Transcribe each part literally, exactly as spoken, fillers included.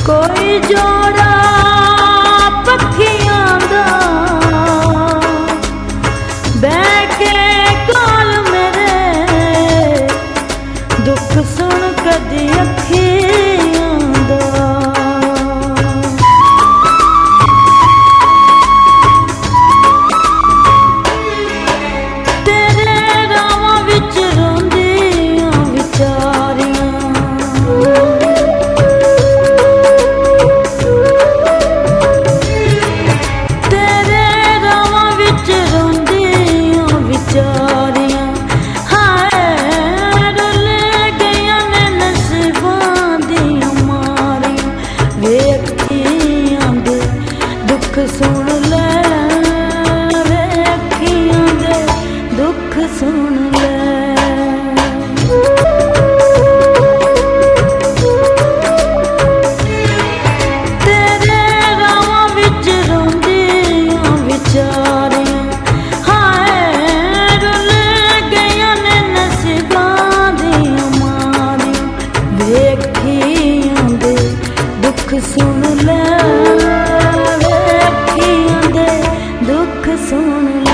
कोई जोड़ा पखियां दा बैके कोल मेरे दुख सुन कदी अखियां दा। तेरे रावां विच रोंदियां विचारियां सुन ले वे अखियां दे दुख सुन ले। तेरे रावां विच रोंदियां विचारियां हाय रुल गईयां ने नसीबां दियां मारियां वे अखियां दे दुख सुन ले दुख सुन ले।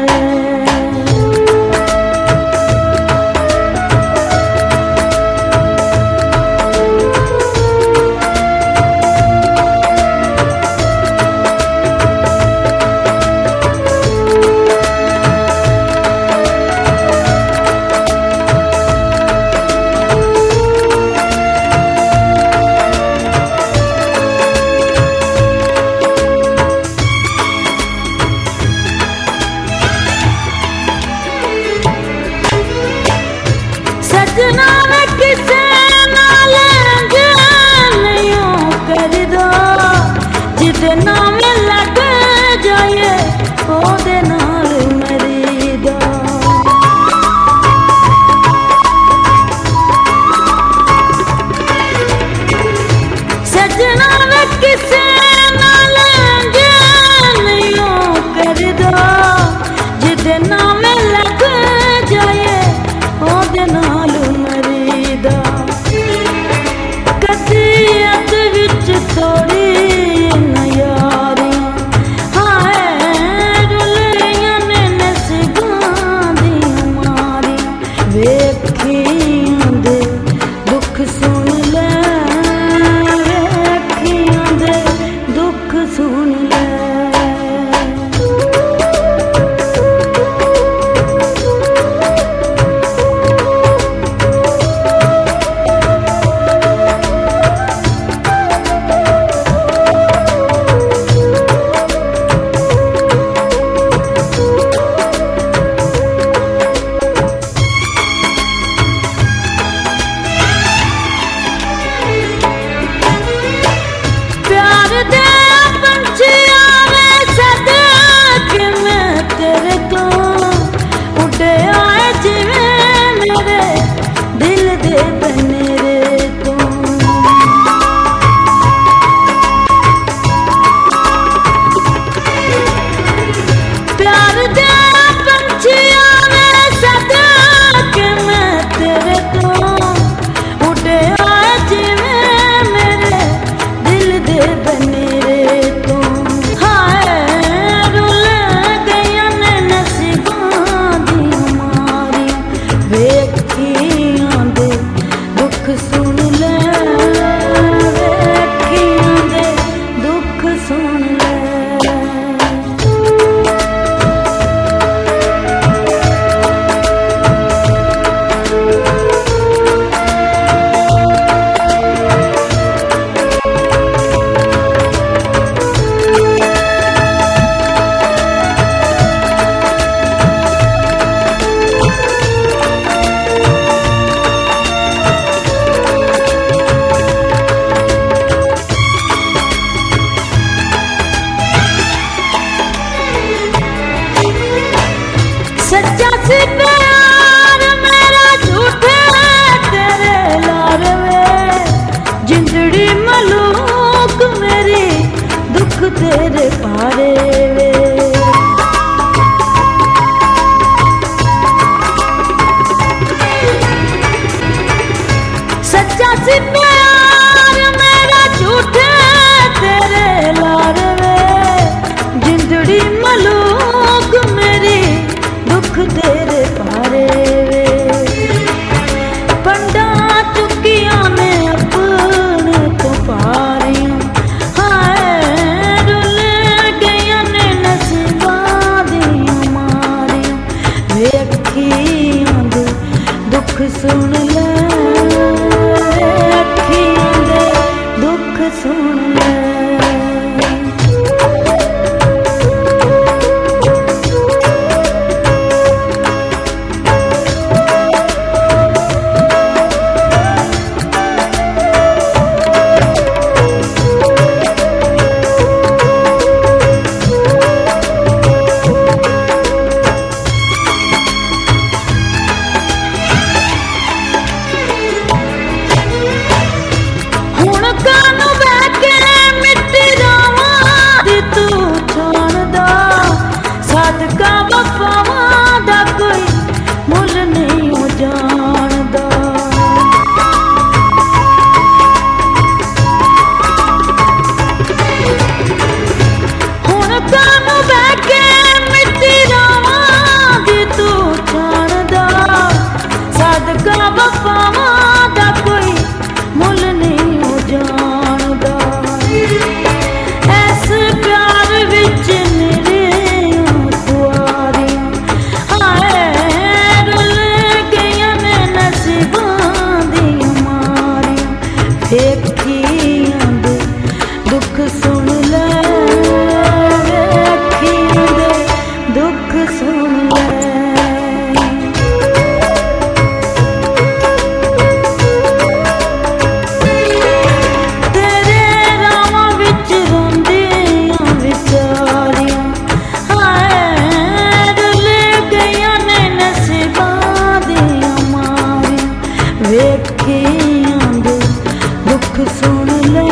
सजना मैं किसे नाल नहीं करदा जिदे नाम लग जाए ओदे नाल मरीदा। सजना मैं किसे नाल नहीं करदा जिदे नाम लग जाए ओदे नाल मरीदा। कसीयत विच थोड़ी न यारियां हाय रुलियां ने नसीबां दियां मारियां वे अखियां दे दुख सुन ले वे अखियां दे दुख सुन ले। सच्चा सी प्यार मेरा झूठे तेरे लारवे जिंदड़ी मलूक मेरी दुख तेरे पारे वे। सच्चा सी प्यार मेरा झूठे दुख सुन ले अखियां दे दुख सुन ले। वेखियां दे दुख सुन ले